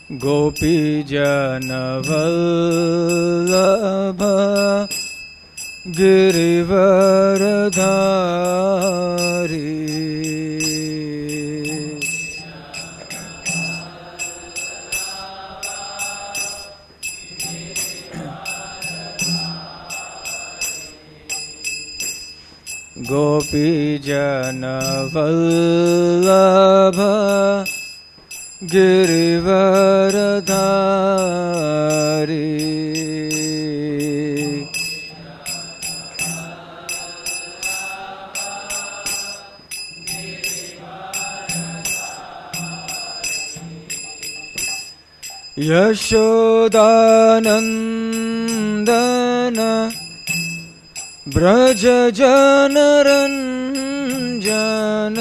गोपीजनवल्लभ Girivardhari गोपीजनवल्लभ Girivardhari Yashodanandan Braj जनरञ्जन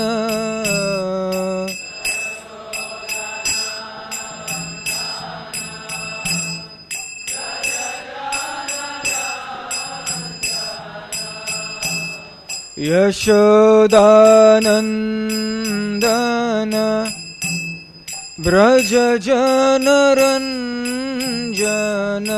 Yashodanandan Braj जनरञ्जन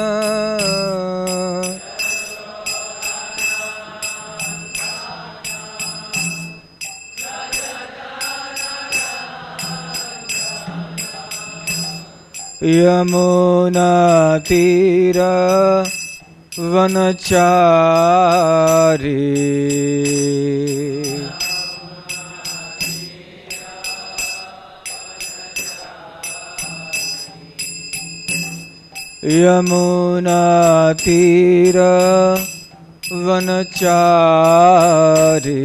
यमुनातीर वनचारी यमुनातीर वनचारी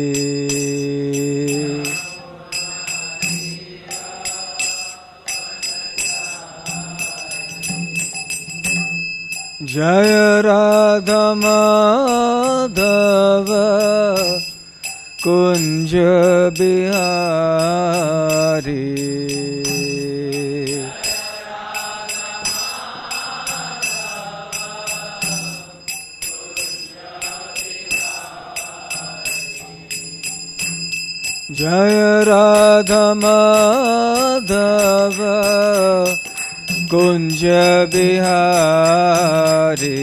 Jai Radha Madhav Kunj Bihari Jai Radha Madhav Kunj Bihari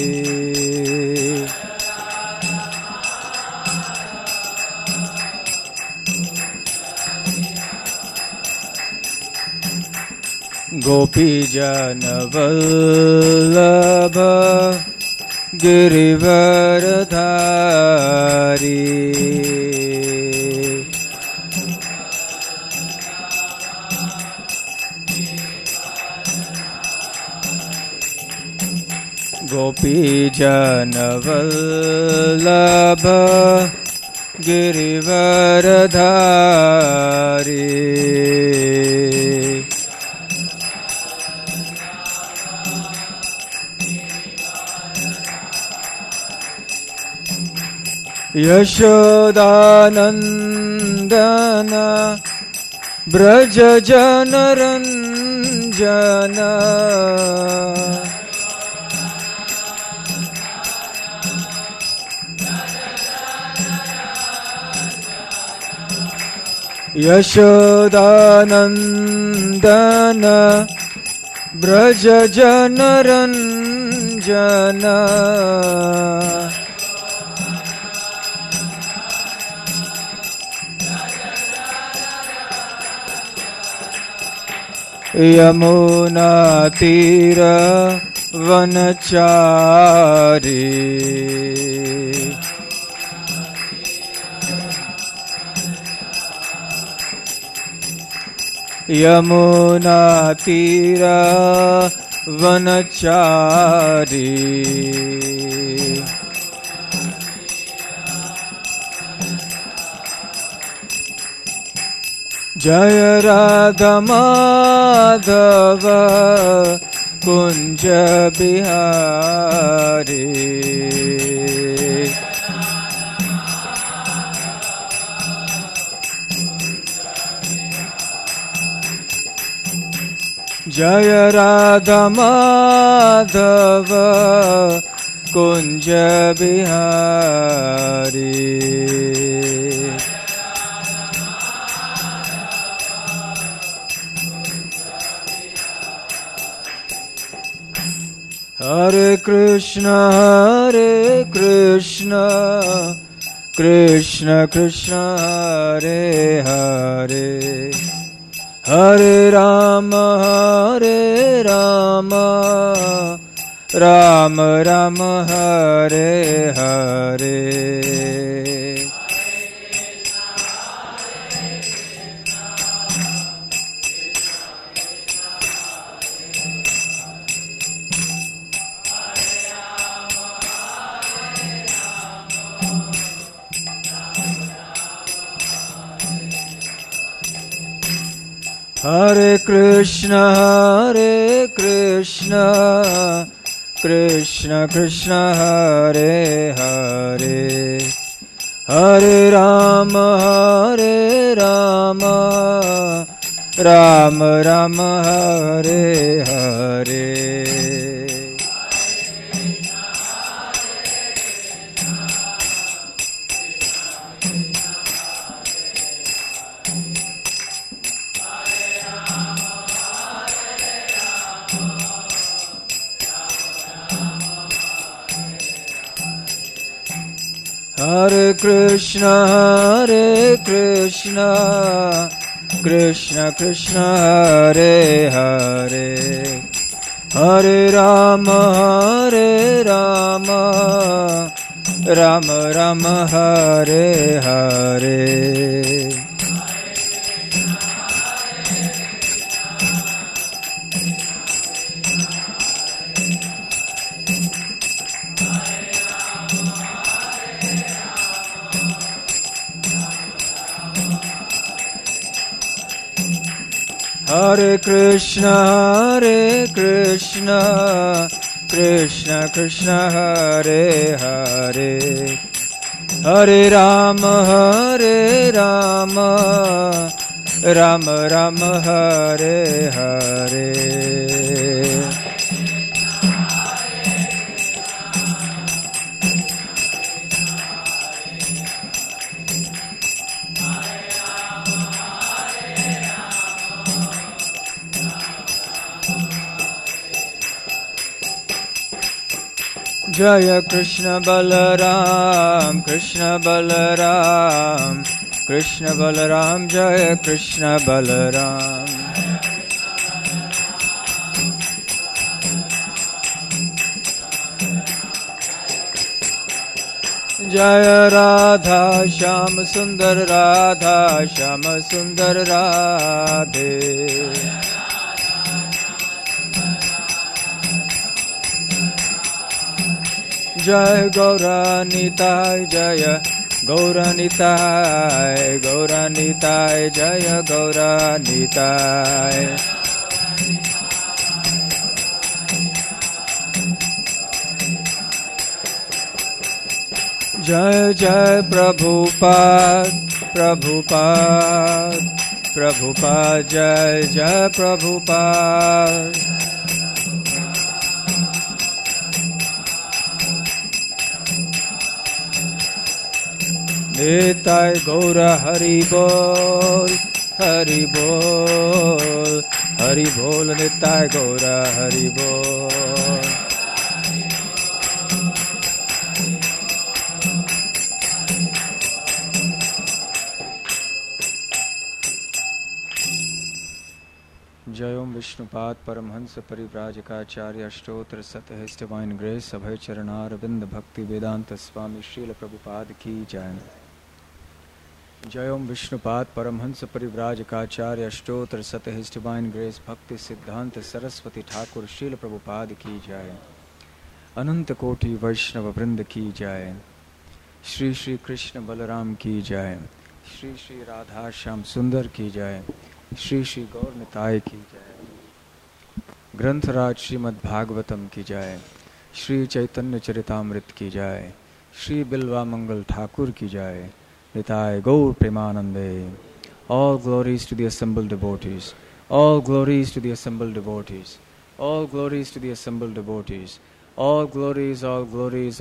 गोपीजन Vallabh Girivardhari गोपीजन Vallabh Girivardhari Yashodanandan Braj जनरञ्जन Yashodanandan Braj जनरञ्जन यमुनातीर वनचारी यमुनातीर वनचारी Jai Radha Madhav Kunj Bihari Jai Radha Madhav Kunj Bihari Hare Krishna, Krishna Krishna, Hare Hare, Hare Rama, Rama Rama, Hare Hare. Hare Krishna, Krishna Krishna, Hare Hare, Hare Rama, Rama Rama, Hare Hare. Hare Krishna, Krishna Krishna, Hare Hare, Hare Rama, Rama Rama, Hare Hare. Hare Krishna, Krishna Krishna, Hare Hare, Hare Rama, Rama Rama, Hare Hare. Jaya Krishna Balaram, Krishna Balaram, Krishna Balaram, Jaya Krishna Balaram. Jaya Radha Shyam Sundar Radha Shyam Sundar Radhe. Jai Gaura Nitai, Jaya Gaura Nitai, Gaura Nitai, Jaya Gaura Nitai. Jai Jai Prabhupada, Prabhupada, Prabhupada, Jai Jai Prabhupada. Nitai Gaura Hari Bol, Hari Bol, Hari Bol, Nitai Gaura Hari Bol. Jai Om Vishnupad Paramhansa Parivrajakaacharya Ashtotra Sata His Divine Grace Abhay Charanar Arvind Bhakti Vedanta Swami Srila Prabhupada Ki Jai. Jai Om Vishnupad Paramhansa Parivrajakaacharya Ashtotra Sata His Divine Grace Bhakti Siddhanta Saraswati Thakur Srila Prabhupada Ki Jai. Ananta Koti Vaishnava Vrinda Ki Jai. Shri Shri Krishna Balaram Ki Jai. Shri Shri Radha Shyam Sundar Ki Jai. Shri Shri Gaur Nitai Ki Jai. Grantaraj Srimad Bhagavatam Ki Jai. Shri Chaitanya Charitamrit Ki Jai. Shri Bilva Mangal Thakur Ki Jai. Nitai Gaur Premanande. All glories to the assembled devotees. All glories to the assembled devotees. All glories to the assembled devotees. All glories, all glories.